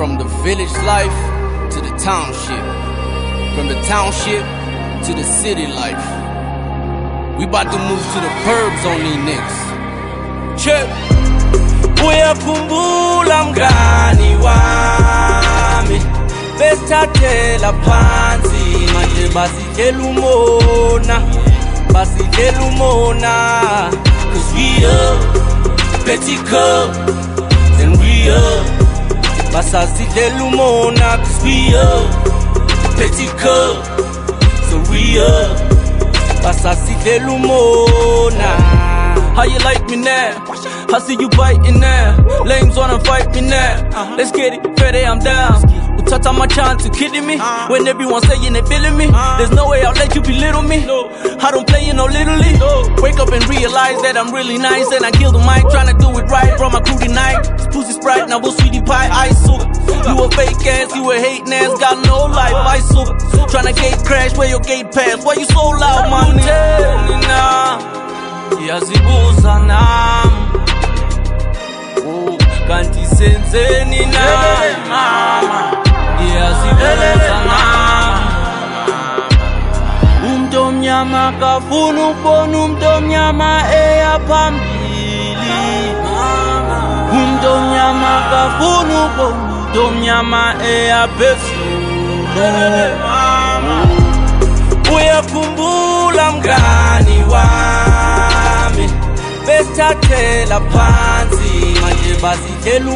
From the village life to the township, from the township to the city life. We bout to move to the burbs on these niggas. Check. Uyakhumbula mngani wami, besithathela phansi manje basidlela umona, cause we up, petty cup, then we up. Basasidlela umona, cause we up, petty cup, so we up. Basasidlela umona. How you like me now? I see you biting now. Lames wanna fight me now. Let's get it, Freddy, I'm down. Utata my chance, you kidding me? When everyone saying they feeling me, there's no way I'll let you belittle me. I don't play you no little league. Wake up and realize that I'm really nice, and I kill the mic, tryna do it right from my crew tonight. This pussy Sprite, now we'll sweetie pie, ice soup. You a fake ass, you a hating ass, got no life, ice soup. Tryna gate crash, where your gate pass? Why you so loud, my nigga? Yazibuza nami kanti senzeni na yazibuza nami umuntu omnyama kafuna ukubona umuntu omnyama eya phambili umuntu omnyama kafuna ukubona umuntu omnyama eya phezulu uyakhumbula mngani wami besithathela phansi manje basidlela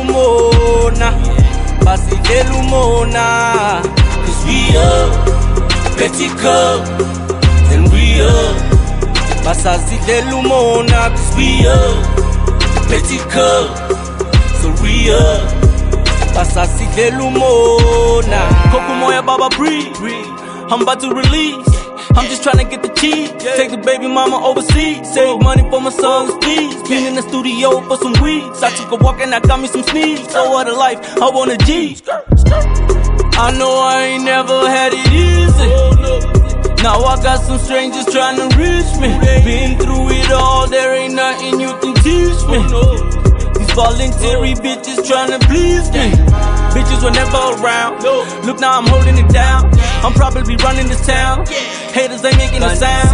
umona, cause we up, petty cup, then we up. Basasidlela umona, cause we up, petty cup, so we up. Basasidlela umona. Kokumoya baba breathe, I'm about to release. I'm just tryna get the cheese. Take the baby mama overseas. Save money for my son's fees. Been in the studio for some weeks. I took a walk and I got me some sneaks. So what a life, I want a G. I know I ain't never had it easy. Now I got some strangers tryna reach me. Been through it all, there ain't nothing you can teach me. These voluntary bitches tryna please me. Bitches were never around. Look, now I'm holding it down. I'm probably running this town. Haters ain't making a sound.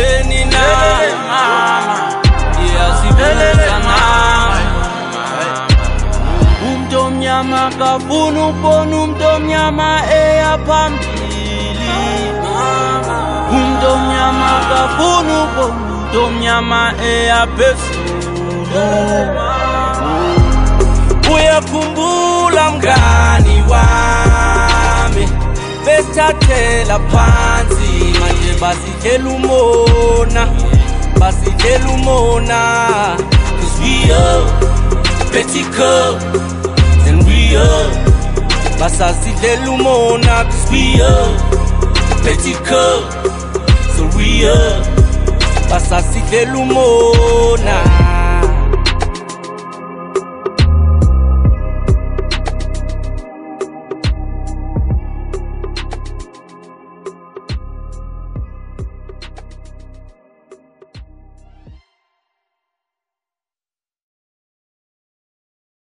Umuntu omnyama kafuna ukubona umuntu omnyama eya phambili. Umuntu omnyama kafuna ukubona umuntu omnyama eya phezulu. Uyakhumbula mngani wami, besithathela phansi manje basidlela umona, cause we up, petty cup, then we up. Basasidlela umona, cause we up, petty cup, so we up. Basasidlela umona.